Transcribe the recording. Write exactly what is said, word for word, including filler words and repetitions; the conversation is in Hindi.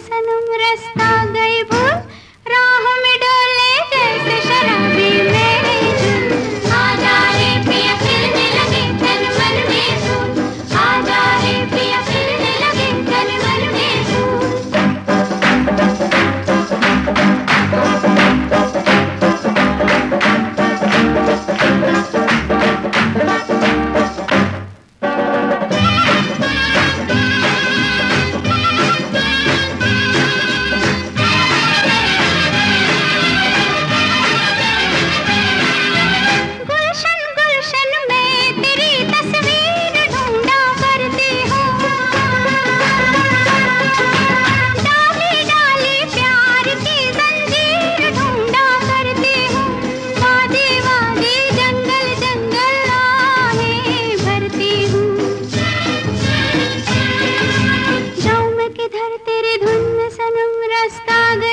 सनम रास्ता गई भूल, राह में डोले जैसे शराबी मेरे झूल। आजा रे पिया फिरने लगे तन मन में धूल, आजा रे पिया फिरने लगे तन मन में धूल। तेरे धुन में सनम रास्ता गई।